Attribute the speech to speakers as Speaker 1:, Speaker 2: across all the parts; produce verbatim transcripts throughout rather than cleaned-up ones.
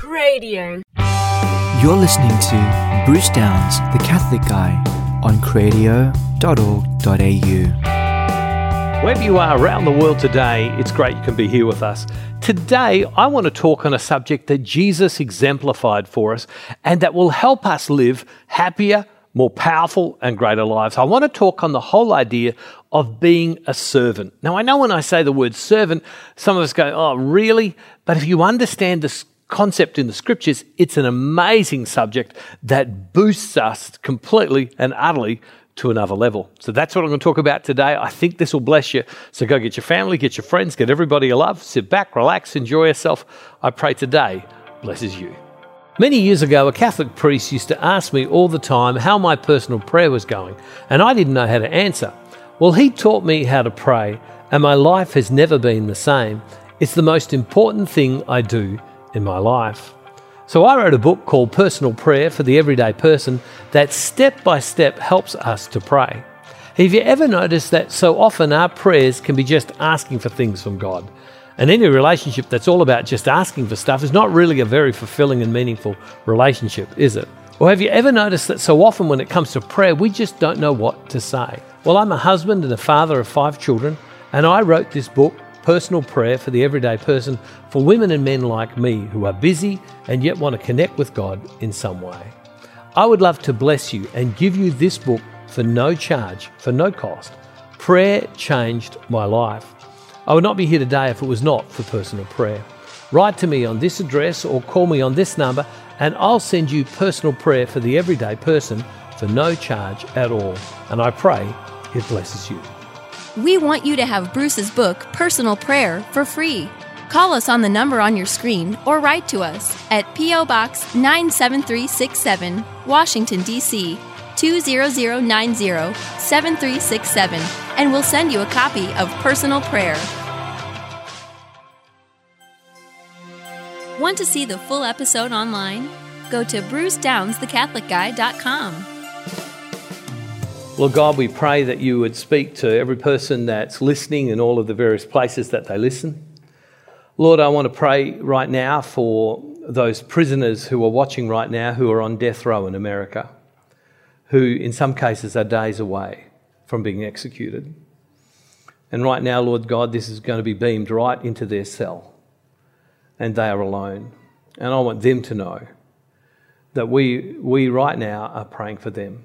Speaker 1: Cradio.
Speaker 2: You're listening to Bruce Downs, the Catholic Guy, on cradio dot org dot a u.
Speaker 3: Wherever you are around the world today, it's great you can be here with us. Today, I want to talk on a subject that Jesus exemplified for us and that will help us live happier, more powerful and greater lives. I want to talk on the whole idea of being a servant. Now, I know when I say the word servant, some of us go, oh, really? But if you understand this concept in the scriptures, it's an amazing subject that boosts us completely and utterly to another level. So that's what I'm going to talk about today. I think this will bless you. So go get your family, get your friends, get everybody you love, sit back, relax, enjoy yourself. I pray today blesses you. Many years ago, a Catholic priest used to ask me all the time how my personal prayer was going, and I didn't know how to answer. Well, he taught me how to pray, and my life has never been the same. It's the most important thing I do in my life. So I wrote a book called Personal Prayer for the Everyday Person that step by step helps us to pray. Have you ever noticed that so often our prayers can be just asking for things from God? And any relationship that's all about just asking for stuff is not really a very fulfilling and meaningful relationship, is it? Or have you ever noticed that so often when it comes to prayer, we just don't know what to say? Well, I'm a husband and a father of five children, and I wrote this book, Personal Prayer for the Everyday Person, for women and men like me who are busy and yet want to connect with God in some way. I would love to bless you and give you this book for no charge, for no cost. Prayer changed my life. I would not be here today if it was not for personal prayer. Write to me on this address or call me on this number and I'll send you personal prayer for the everyday person for no charge at all. And I pray it blesses you.
Speaker 4: We want you to have Bruce's book, Personal Prayer, for free. Call us on the number on your screen or write to us at P O Box nine seven three six seven, Washington, D C two zero zero nine zero seven three six seven, and we'll send you a copy of Personal Prayer. Want to see the full episode online? Go to bruce downs the catholic guy dot com.
Speaker 3: Lord God, we pray that you would speak to every person that's listening in all of the various places that they listen. Lord, I want to pray right now for those prisoners who are watching right now who are on death row in America, who in some cases are days away from being executed. And right now, Lord God, this is going to be beamed right into their cell, and they are alone. And I want them to know that we, we right now are praying for them.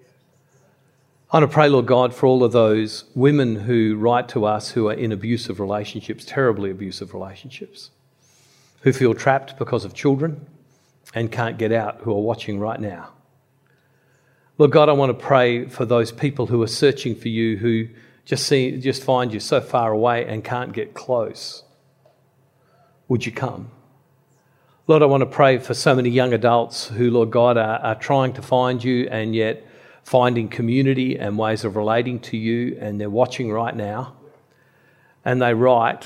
Speaker 3: I want to pray, Lord God, for all of those women who write to us who are in abusive relationships, terribly abusive relationships, who feel trapped because of children and can't get out, who are watching right now. Lord God, I want to pray for those people who are searching for you, who just see, just find you so far away and can't get close. Would you come? Lord, I want to pray for so many young adults who, Lord God, are, are trying to find you and yet finding community and ways of relating to you, and they're watching right now, and they write,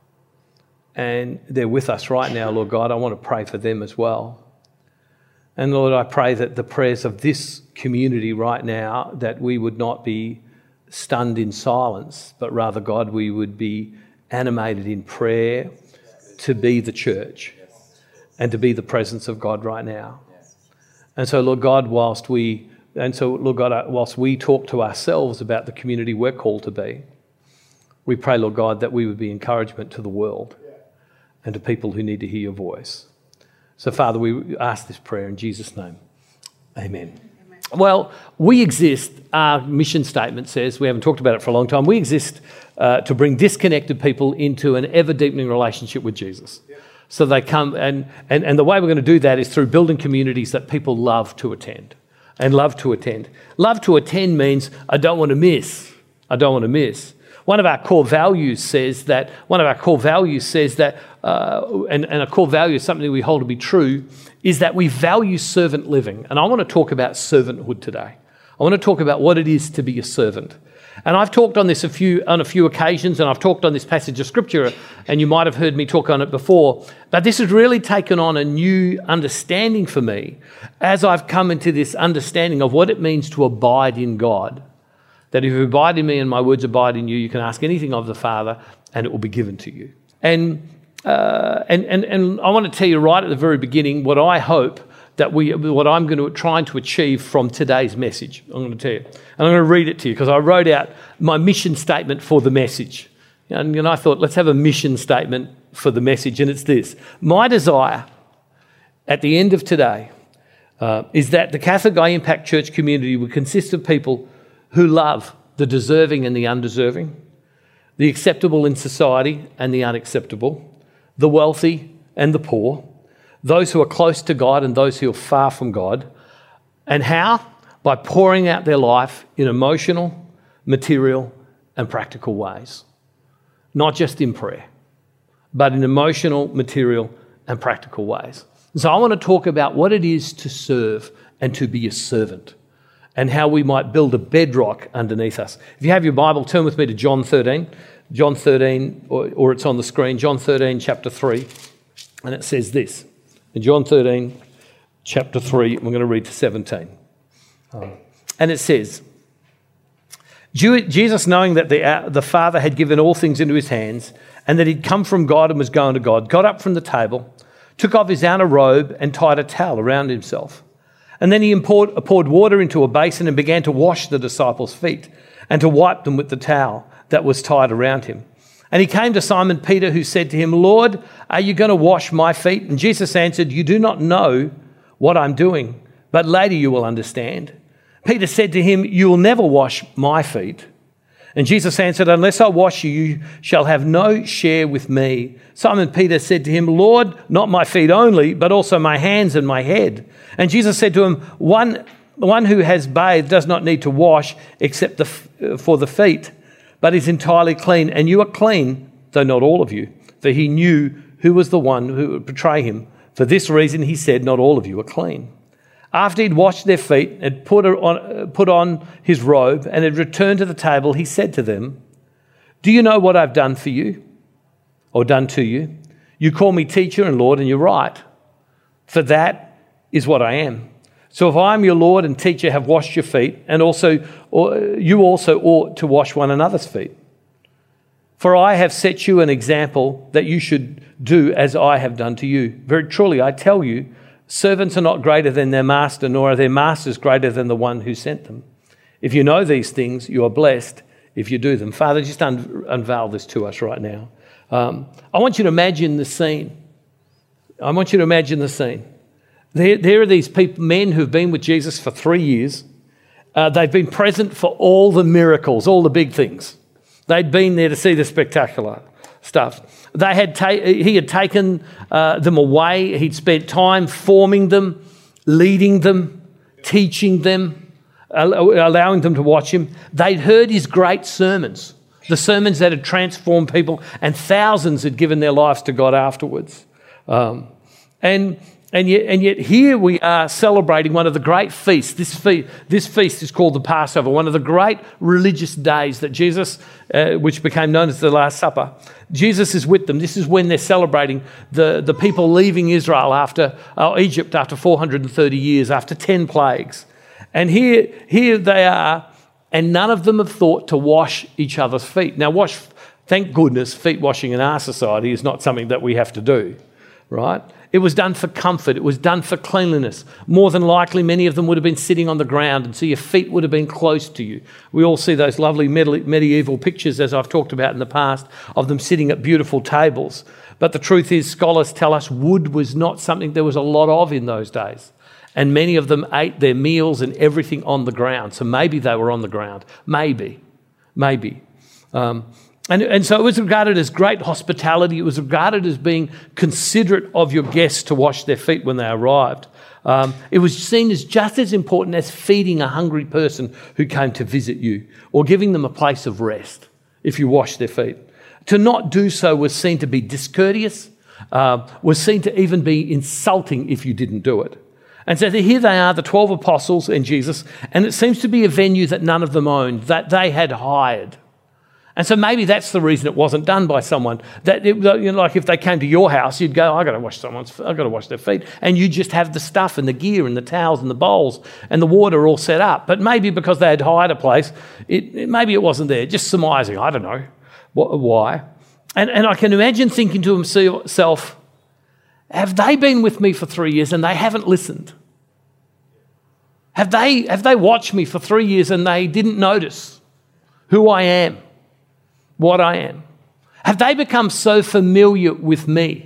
Speaker 3: and they're with us right now, Lord God. I want to pray for them as well. And Lord, I pray that the prayers of this community right now, that we would not be stunned in silence, but rather, God, we would be animated in prayer to be the church and to be the presence of God right now. And so, Lord God, whilst we And so, Lord God, whilst we talk to ourselves about the community we're called to be, we pray, Lord God, that we would be encouragement to the world and to people who need to hear your voice. So, Father, we ask this prayer in Jesus' name. Amen. Amen. Well, we exist, our mission statement says, we haven't talked about it for a long time, we exist uh, to bring disconnected people into an ever-deepening relationship with Jesus. Yeah. So they come, and, and, and the way we're going to do that is through building communities that people love to attend. And love to attend. Love to attend means I don't want to miss. I don't want to miss. One of our core values says that, one of our core values says that, uh, and, and a core value is something we hold to be true, is that we value servant living. And I want to talk about servanthood today. I want to talk about what it is to be a servant. And I've talked on this a few on a few occasions, and I've talked on this passage of Scripture, and you might have heard me talk on it before, but this has really taken on a new understanding for me as I've come into this understanding of what it means to abide in God. That if you abide in me and my words abide in you, you can ask anything of the Father and it will be given to you. And uh, and, and, and I want to tell you right at the very beginning what I hope that we, what I'm going to trying to achieve from today's message. I'm going to tell you. And I'm going to read it to you because I wrote out my mission statement for the message. And, and I thought, let's have a mission statement for the message. And it's this. My desire at the end of today uh, is that the Catholic Guy Impact Church community would consist of people who love the deserving and the undeserving, the acceptable in society and the unacceptable, the wealthy and the poor, those who are close to God and those who are far from God. And how? By pouring out their life in emotional, material and practical ways. Not just in prayer, but in emotional, material and practical ways. So I want to talk about what it is to serve and to be a servant and how we might build a bedrock underneath us. If you have your Bible, turn with me to John thirteen. John thirteen, or, or it's on the screen, John thirteen, chapter three. And it says this. In John thirteen, chapter three, we're going to read to seventeen. Um, and it says, Jesus, knowing that the, uh, the Father had given all things into his hands and that he'd come from God and was going to God, got up from the table, took off his outer robe and tied a towel around himself. And then he poured, poured water into a basin and began to wash the disciples' feet and to wipe them with the towel that was tied around him. And he came to Simon Peter, who said to him, Lord, are you going to wash my feet? And Jesus answered, you do not know what I'm doing, but later you will understand. Peter said to him, you will never wash my feet. And Jesus answered, unless I wash you, you shall have no share with me. Simon Peter said to him, Lord, not my feet only, but also my hands and my head. And Jesus said to him, one, one who has bathed does not need to wash except the, for the feet, but is entirely clean. And you are clean, though not all of you. For he knew who was the one who would betray him. For this reason he said, not all of you are clean. After he'd washed their feet, had put on, put on his robe, and had returned to the table, he said to them, do you know what I've done for you, or done to you? You call me teacher and Lord, and you're right, for that is what I am. So if I am your Lord and teacher, have washed your feet, and also or you also ought to wash one another's feet. For I have set you an example that you should do as I have done to you. Very truly, I tell you, servants are not greater than their master, nor are their masters greater than the one who sent them. If you know these things, you are blessed if you do them. Father, just un- unveil this to us right now. Um, I want you to imagine the scene. I want you to imagine the scene. There, there are these people, men who've been with Jesus for three years. Uh, they've been present for all the miracles, all the big things. They'd been there to see the spectacular stuff. They had ta- he had taken uh, them away. He'd spent time forming them, leading them, teaching them, allowing them to watch him. They'd heard his great sermons, the sermons that had transformed people, and thousands had given their lives to God afterwards. Um, and and yet, and yet here we are celebrating one of the great feasts. This feast, this feast is called the Passover, one of the great religious days that Jesus, uh, which became known as the Last Supper. Jesus is with them. This is when they're celebrating the, the people leaving Israel after uh, Egypt after four hundred thirty years, after ten plagues. And here, here they are, and none of them have thought to wash each other's feet. Now, wash, thank goodness, feet washing in our society is not something that we have to do, right? It was done for comfort. It was done for cleanliness. More than likely, many of them would have been sitting on the ground, and so your feet would have been close to you. We all see those lovely medieval pictures, as I've talked about in the past, of them sitting at beautiful tables. But the truth is, scholars tell us wood was not something there was a lot of in those days. And many of them ate their meals and everything on the ground. So maybe they were on the ground. Maybe. Maybe. Um, And, and so it was regarded as great hospitality. It was regarded as being considerate of your guests to wash their feet when they arrived. Um, it was seen as just as important as feeding a hungry person who came to visit you or giving them a place of rest if you washed their feet. To not do so was seen to be discourteous, uh, was seen to even be insulting if you didn't do it. And so here they are, the twelve apostles and Jesus, and it seems to be a venue that none of them owned, that they had hired. And so maybe that's the reason it wasn't done by someone. That it, you know, like if they came to your house, you'd go, "I got to wash someone's, I got to wash their feet," and you just have the stuff and the gear and the towels and the bowls and the water all set up. But maybe because they had hired a place, it, it maybe it wasn't there. Just surmising, I don't know why. And, and I can imagine thinking to himself, have they been with me for three years and they haven't listened? Have they, have they watched me for three years and they didn't notice who I am, what I am? Have they become so familiar with me?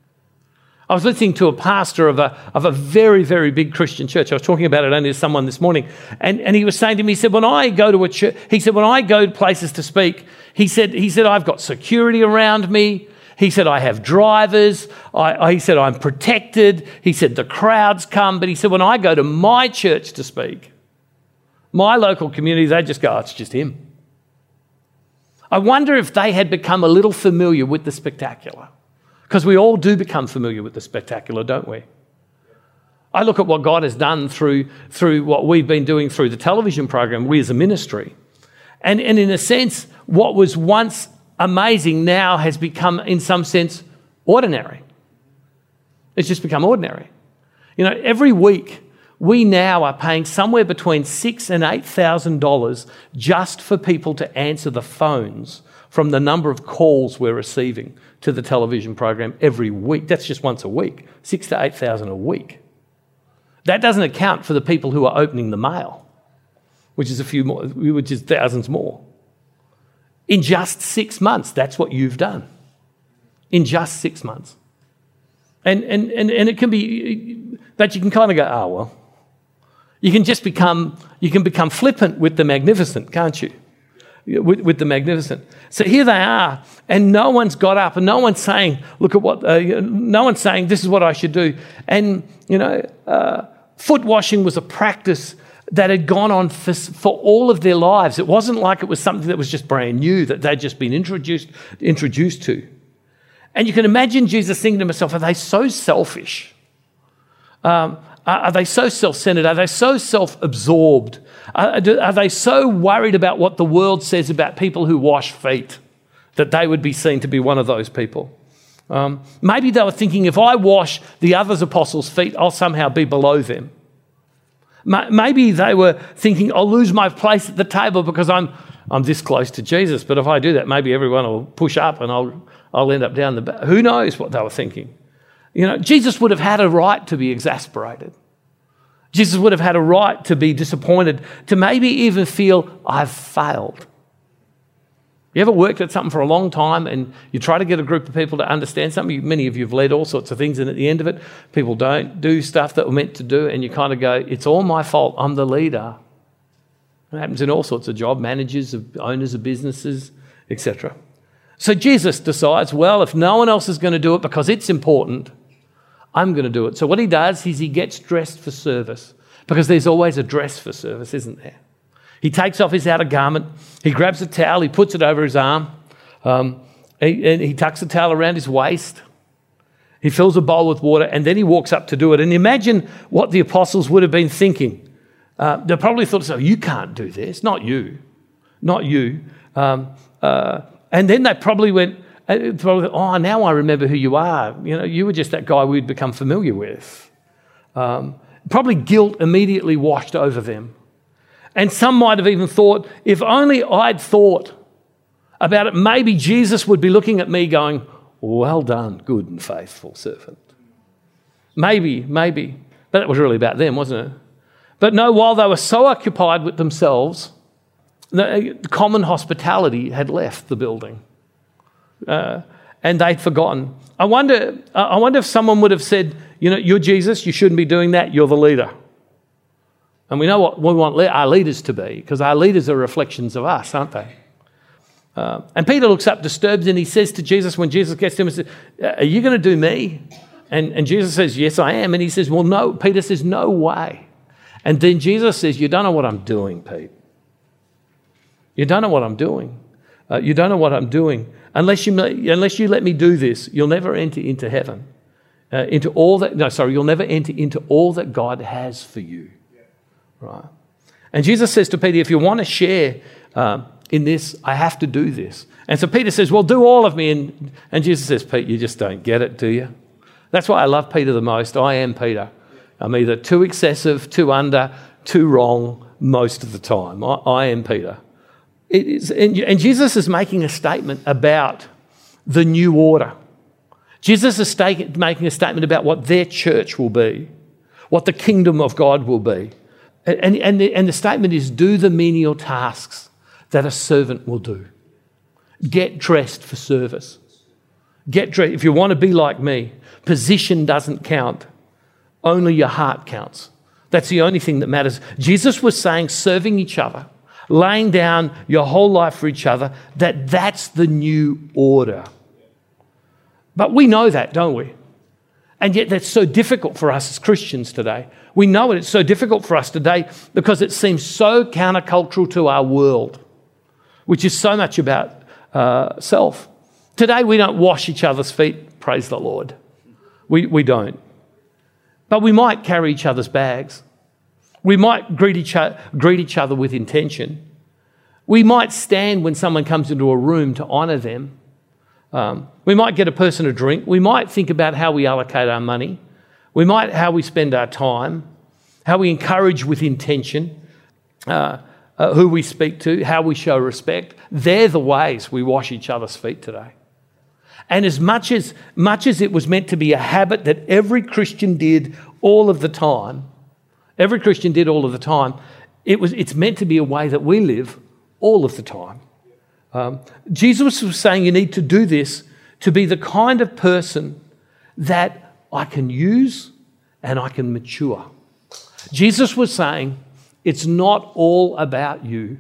Speaker 3: I was listening to a pastor of a, of a very, very big Christian church. I was talking about it only to someone this morning. And, and he was saying to me, he said, when I go to a church, he said, when I go to places to speak, he said, he said, I've got security around me. He said, I have drivers. I, I, he said, I'm protected. He said, the crowds come. But he said, when I go to my church to speak, my local community, they just go, oh, it's just him. I wonder if they had become a little familiar with the spectacular. Because we all do become familiar with the spectacular, don't we? I look at what God has done through, through what we've been doing through the television program, we as a ministry. And, and in a sense, what was once amazing now has become, in some sense, ordinary. It's just become ordinary. You know, every week we now are paying somewhere between six and eight thousand dollars just for people to answer the phones from the number of calls we're receiving to the television program every week. That's just once a week, six to eight thousand a week. That doesn't account for the people who are opening the mail, which is a few more, which is thousands more. In just six months, that's what you've done. In just six months. And, and, and, and it can be that you can kind of go, oh, well. You can just become, you can become flippant with the magnificent, can't you? With, with the magnificent. So here they are, and no one's got up, and no one's saying, look at what, uh, no one's saying, this is what I should do. And, you know, uh, foot washing was a practice that had gone on for, for all of their lives. It wasn't like it was something that was just brand new, that they'd just been introduced, introduced to. And you can imagine Jesus thinking to himself, are they so selfish? Um, are they so self-centered? Are they so self-absorbed? Are, are they so worried about what the world says about people who wash feet that they would be seen to be one of those people? Um, maybe they were thinking, if I wash the other apostles' feet, I'll somehow be below them. Maybe they were thinking, I'll lose my place at the table because I'm I'm this close to Jesus, but if I do that, maybe everyone will push up and I'll I'll end up down the back. Who knows what they were thinking? You know, Jesus would have had a right to be exasperated. Jesus would have had a right to be disappointed, to maybe even feel, I've failed. You ever worked at something for a long time and you try to get a group of people to understand something? Many of you have led all sorts of things, and at the end of it, people don't do stuff that were meant to do, and you kind of go, it's all my fault, I'm the leader. It happens in all sorts of jobs, managers, of owners of businesses, et cetera. So Jesus decides, well, if no one else is going to do it because it's important, I'm going to do it. So what he does is he gets dressed for service, because there's always a dress for service, isn't there? He takes off his outer garment, he grabs a towel, he puts it over his arm, um, he, and he tucks the towel around his waist, he fills a bowl with water, and then he walks up to do it. And imagine what the apostles would have been thinking. Uh, they probably thought, so you can't do this, not you, not you. Um, uh, and then they probably went, Probably, oh, now I remember who you are. You know, you were just that guy we'd become familiar with. Um, probably guilt immediately washed over them. And some might have even thought, if only I'd thought about it, maybe Jesus would be looking at me going, well done, good and faithful servant. Maybe, maybe. But that was really about them, wasn't it? But no, while they were so occupied with themselves, the common hospitality had left the building. Uh, and they'd forgotten. I wonder, I wonder if someone would have said, you know, you're Jesus, you shouldn't be doing that, you're the leader. And we know what we want our leaders to be, because our leaders are reflections of us, aren't they? Uh, and Peter looks up disturbed, and he says to Jesus, when Jesus gets to him and says, are you going to do me? And, and Jesus says, yes, I am. And he says, well, no. Peter says, no way. And then Jesus says, you don't know what I'm doing, Pete. You don't know what I'm doing. Uh, you don't know what I'm doing. Unless you, unless you let me do this, you'll never enter into heaven. Uh, into all that, no, sorry, you'll never enter into all that God has for you. Yeah. Right? And Jesus says to Peter, if you want to share um, in this, I have to do this. And so Peter says, well, do all of me. And, and Jesus says, Pete, you just don't get it, do you? That's why I love Peter the most. I am Peter. I'm either too excessive, too under, too wrong most of the time. I, I am Peter. It is, and, and Jesus is making a statement about the new order. Jesus is sta- making a statement about what their church will be, what the kingdom of God will be. And, and, the, and the statement is, do the menial tasks that a servant will do. Get dressed for service. Get dressed. If you want to be like me, position doesn't count. Only your heart counts. That's the only thing that matters. Jesus was saying serving each other, laying down your whole life for each other, that that's the new order. But we know that, don't we? And yet that's so difficult for us as Christians today. We know it. It's so difficult for us today because it seems so countercultural to our world, which is so much about uh, self. Today we don't wash each other's feet, praise the Lord. We, we don't. But we might carry each other's bags. We might greet each, other, greet each other with intention. We might stand when someone comes into a room to honour them. Um, we might get a person a drink. We might think about how we allocate our money. We might how we spend our time, how we encourage with intention, uh, uh, who we speak to, how we show respect. They're the ways we wash each other's feet today. And as much as much as it was meant to be a habit that every Christian did all of the time, every Christian did all of the time, it was it's meant to be a way that we live all of the time. Um, Jesus was saying you need to do this to be the kind of person that I can use and I can mature. Jesus was saying it's not all about you.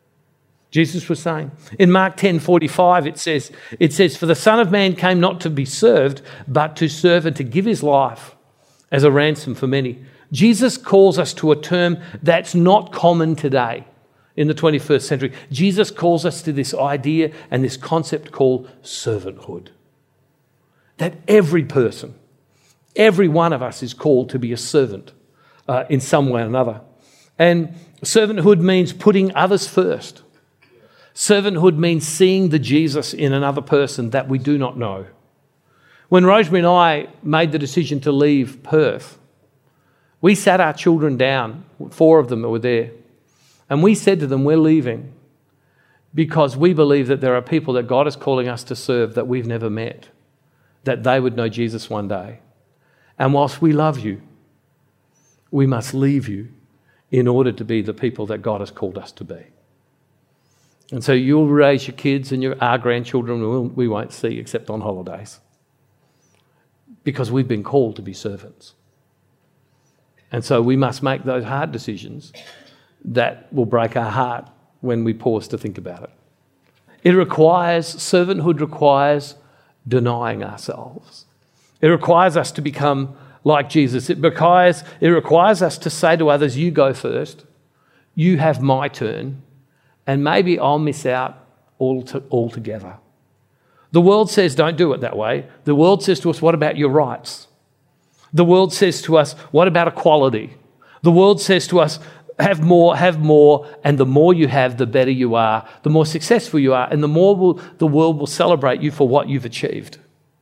Speaker 3: Jesus was saying in Mark ten forty-five it says, it says, for the Son of Man came not to be served, but to serve and to give his life as a ransom for many. Jesus calls us to a term that's not common today. In the twenty-first century, Jesus calls us to this idea and this concept called servanthood. That every person, every one of us is called to be a servant uh, in some way or another. And servanthood means putting others first. Servanthood means seeing the Jesus in another person that we do not know. When Rosemary and I made the decision to leave Perth, we sat our children down, four of them were there, and we said to them, we're leaving because we believe that there are people that God is calling us to serve that we've never met, that they would know Jesus one day. And whilst we love you, we must leave you in order to be the people that God has called us to be. And so you'll raise your kids and your, our grandchildren we won't see except on holidays because we've been called to be servants. And so we must make those hard decisions that will break our heart when we pause to think about it. It requires, servanthood requires denying ourselves. It requires us to become like Jesus. It requires, it requires us to say to others, you go first, you have my turn, and maybe I'll miss out all to, altogether. The world says don't do it that way. The world says to us, what about your rights? The world says to us, what about equality? The world says to us, have more, have more, and the more you have, the better you are, the more successful you are, and the more will, the world will celebrate you for what you've achieved.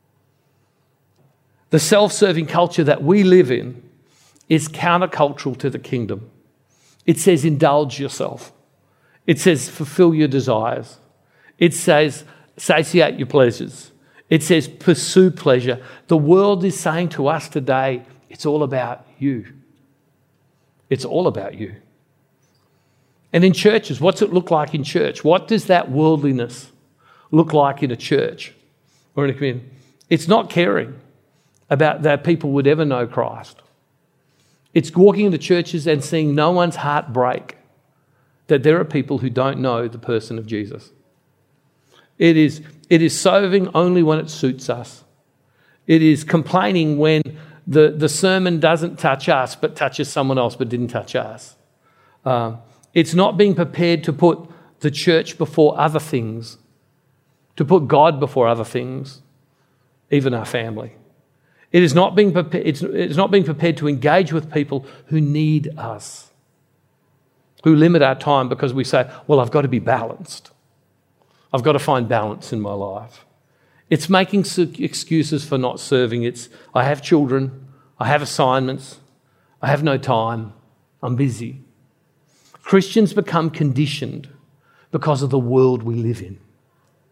Speaker 3: The self-serving culture that we live in is countercultural to the kingdom. It says indulge yourself. It says fulfill your desires. It says satiate your pleasures. It says pursue pleasure. The world is saying to us today, it's all about you. It's all about you. And in churches, what's it look like in church? What does that worldliness look like in a church or in a community? It's not caring about that people would ever know Christ. It's walking into churches and seeing no one's heart break that there are people who don't know the person of Jesus. It is, it is serving only when it suits us. It is complaining when the, the sermon doesn't touch us but touches someone else but didn't touch us. Um, it's not being prepared to put the church before other things, to put God before other things, even our family. It is not being prepared, it's, it's not being prepared to engage with people who need us, who limit our time because we say, well, I've got to be balanced. I've got to find balance in my life. It's making excuses for not serving. It's, I have children, I have assignments, I have no time, I'm busy. Christians become conditioned because of the world we live in.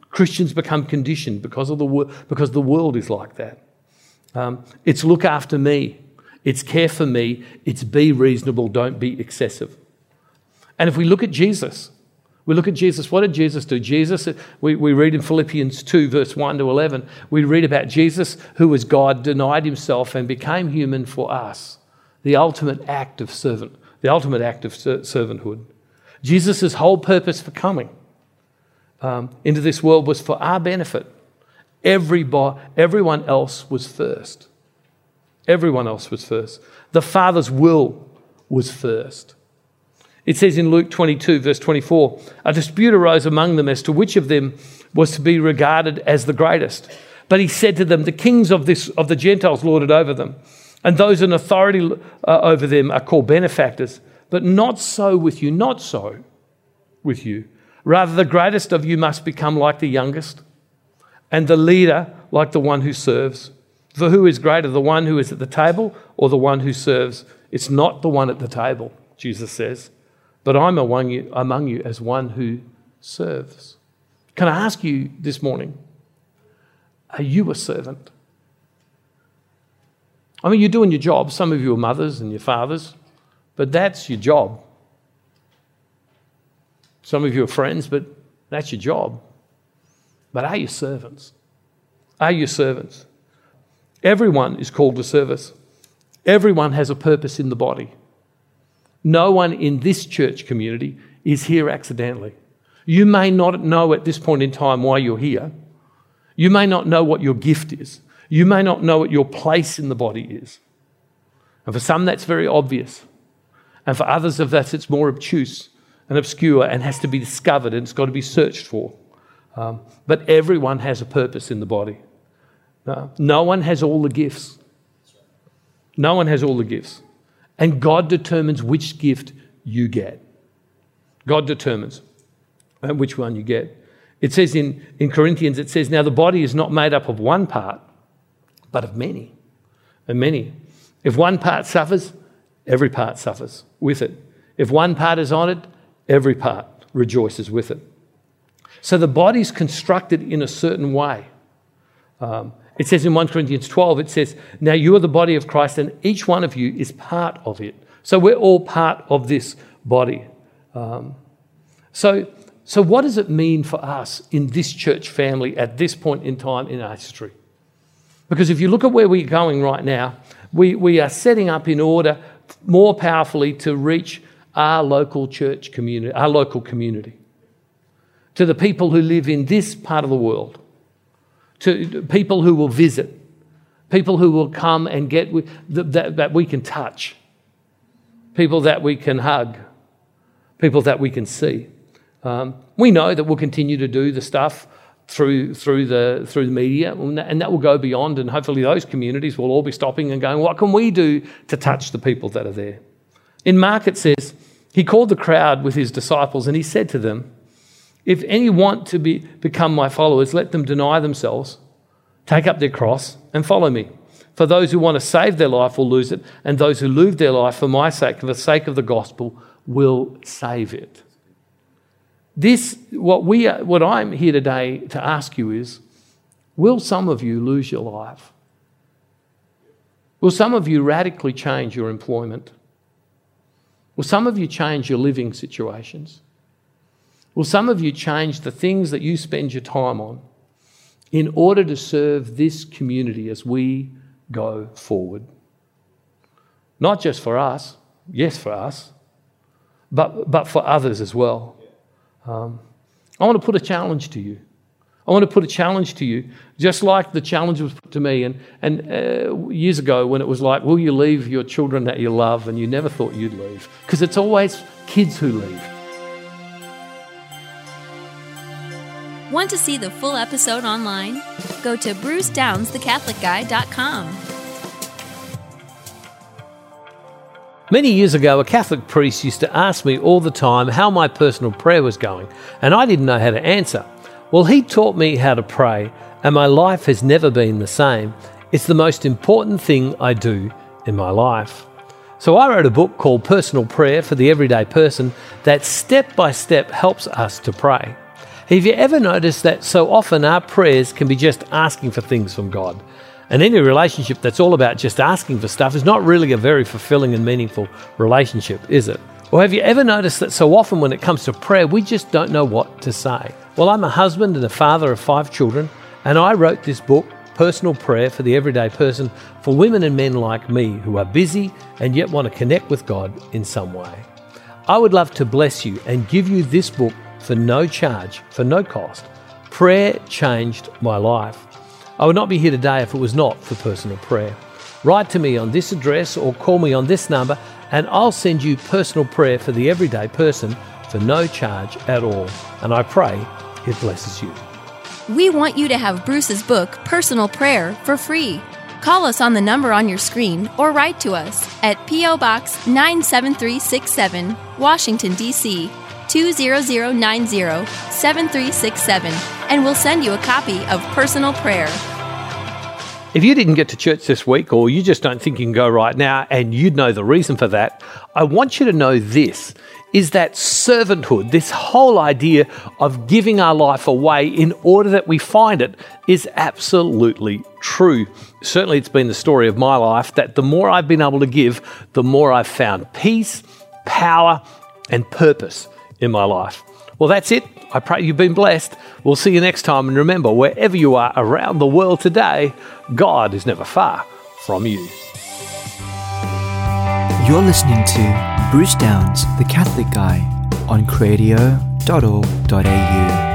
Speaker 3: Christians become conditioned because of the wor- because the world is like that. Um, it's look after me. It's care for me. It's be reasonable. Don't be excessive. And if we look at Jesus, we look at Jesus. What did Jesus do? Jesus, we, we read in Philippians two, verse one to eleven, we read about Jesus, who was God, denied himself and became human for us. The ultimate act of servant, the ultimate act of ser- servanthood. Jesus' whole purpose for coming um, into this world was for our benefit. Everybody, everyone else was first. Everyone else was first. The Father's will was first. It says in Luke twenty-two, verse twenty-four, a dispute arose among them as to which of them was to be regarded as the greatest. But he said to them, the kings of this of the Gentiles lord it over them, and those in authority uh, over them are called benefactors. But not so with you, not so with you. Rather, the greatest of you must become like the youngest, and the leader like the one who serves. For who is greater, the one who is at the table or the one who serves? It's not the one at the table, Jesus says, but I'm among you, among you as one who serves. Can I ask you this morning, are you a servant? I mean, you're doing your job. Some of you are mothers and your fathers, but that's your job. Some of you are friends, but that's your job. But are you servants? Are you servants? Everyone is called to service. Everyone has a purpose in the body. No one in this church community is here accidentally. You may not know at this point in time why you're here. You may not know what your gift is. You may not know what your place in the body is. And for some, that's very obvious. And for others of us, it's more obtuse and obscure and has to be discovered and it's got to be searched for. Um, but everyone has a purpose in the body. No, no one has all the gifts. No one has all the gifts. And God determines which gift you get. God determines which one you get. It says in, in Corinthians, it says, now the body is not made up of one part, but of many. And many. If one part suffers, every part suffers with it. If one part is honoured, every part rejoices with it. So the body's constructed in a certain way. Um, it says in First Corinthians twelve, it says, now you are the body of Christ and each one of you is part of it. So we're all part of this body. Um, so, so what does it mean for us in this church family at this point in time in our history? Because if you look at where we're going right now, we, we are setting up in order more powerfully to reach our local church community, our local community, to the people who live in this part of the world, to people who will visit, people who will come and get that, that we can touch, people that we can hug, people that we can see. Um, we know that we'll continue to do the stuff through through the through the media, and that will go beyond, and hopefully those communities will all be stopping and going, what can we do to touch the people that are there? In Mark it says, he called the crowd with his disciples and he said to them, if any want to be, become my followers, let them deny themselves, take up their cross and follow me. For those who want to save their life will lose it, and those who lose their life for my sake, for the sake of the gospel, will save it. This, what we, are, what I'm here today to ask you is, will some of you lose your life? Will some of you radically change your employment? Will some of you change your living situations? Will some of you change the things that you spend your time on in order to serve this community as we go forward? Not just for us, yes, for us, but, but for others as well. Um, I want to put a challenge to you. I want to put a challenge to you, just like the challenge was put to me. And, and uh, years ago when it was like, will you leave your children that you love? And you never thought you'd leave. Because it's always kids who leave.
Speaker 4: Want to see the full episode online? Go to bruce downs the catholic guy dot com.
Speaker 3: Many years ago, a Catholic priest used to ask me all the time how my personal prayer was going, and I didn't know how to answer. Well, he taught me how to pray, and my life has never been the same. It's the most important thing I do in my life. So I wrote a book called Personal Prayer for the Everyday Person that step by step helps us to pray. Have you ever noticed that so often our prayers can be just asking for things from God? And any relationship that's all about just asking for stuff is not really a very fulfilling and meaningful relationship, is it? Or have you ever noticed that so often when it comes to prayer, we just don't know what to say? Well, I'm a husband and a father of five children, and I wrote this book, Personal Prayer for the Everyday Person, for women and men like me who are busy and yet want to connect with God in some way. I would love to bless you and give you this book for no charge, for no cost. Prayer changed my life. I would not be here today if it was not for personal prayer. Write to me on this address or call me on this number and I'll send you personal prayer for the everyday person for no charge at all. And I pray it blesses you.
Speaker 4: We want you to have Bruce's book, Personal Prayer, for free. Call us on the number on your screen or write to us at P O Box nine seven three six seven, Washington, D C two zero zero nine zero, seven three six seven, and we'll send you a copy of Personal Prayer.
Speaker 3: If you didn't get to church this week, or you just don't think you can go right now, and you'd know the reason for that, I want you to know this, is that servanthood, this whole idea of giving our life away in order that we find it, is absolutely true. Certainly it's been the story of my life that the more I've been able to give, the more I've found peace, power, and purpose in my life. Well, that's it. I pray you've been blessed. We'll see you next time. And remember, wherever you are around the world today, God is never far from you.
Speaker 2: You're listening to Bruce Downs, the Catholic Guy, on cradio dot org dot a u.